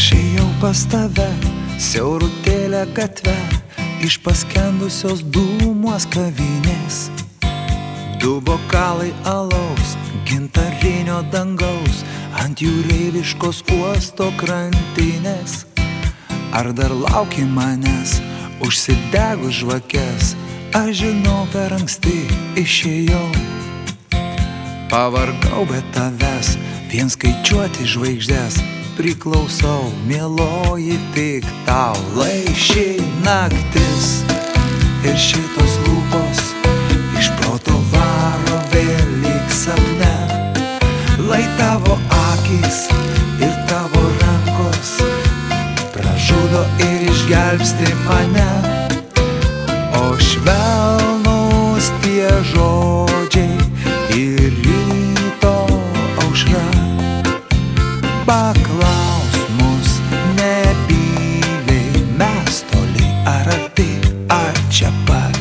Aš ėjau pas tave, siaurutėlę gatvę, iš paskendusios dūmuos kavinės. Du bokalai alaus, gintarinio dangaus, ant jūreiviškos uosto krantinės. Ar dar lauki manęs, užsidegus žvakes? Aš žinau, per anksti išėjau. Pavargau be tavęs, vien skaičiuoti žvaigždės. Priklausau, mieloji, tik tau. Lai ši naktis ir šitos lūpos iš proto varo vėl lyg sapne. Lai tavo akys ir tavo rankos pražudo ir išgelbsti mane. O švelnus tie žodžiai ir ryto aušra. Paklaus mus nebyliai, mes toli ar arti, ar čia pat.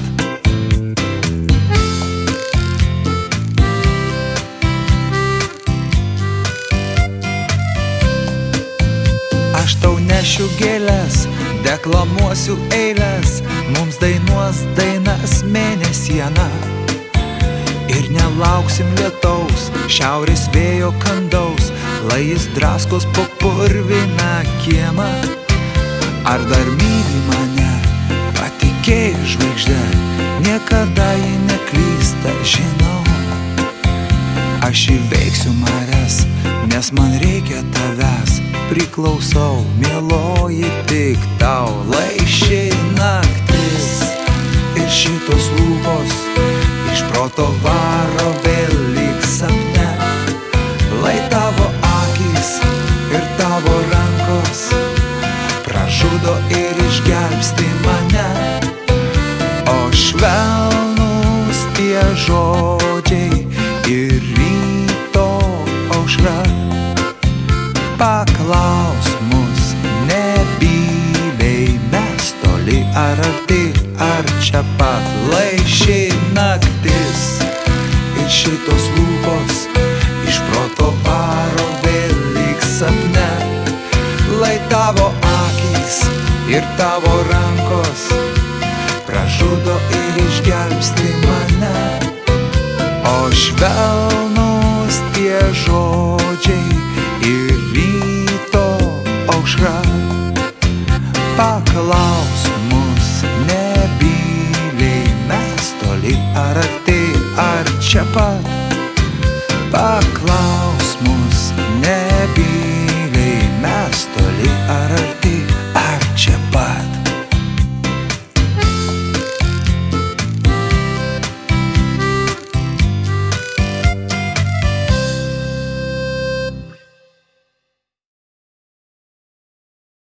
Aš tau nešiu gėles, deklamuosiu eiles, mums dainuos dainas mėnesiena. Ir nelauksim lietaus, šiaurės vėjo kandaus, lai jis draskos po purviną kiemą. Ar dar myli mane, patikėjai žvaigždė, niekada ji neklysta, žinau. Aš įveiksiu marias, nes man reikia tavęs. Priklausau, mieloji, tik tau. Lai ši naktis ir šitos lūpos iš proto varo vėl lyg sapne. Lai tavo akys ir tavo rankos pražudo ir išgelbsti mane. O švelnus tie žodžiai ir ryto aušra. Paklaus mus nebyliai, mes toli ar arti, ar čia pat. Lai ši naktis ir šitos lūpos iš proto varo vėl lyg sapne. Lai tavo akys ir tavo rankos pražudo ir išgelbsti mane. O švelnus tie žodžiai ir ryto aušra. Paklaus mus nebyliai, mes toli ar arti, ar čia pat.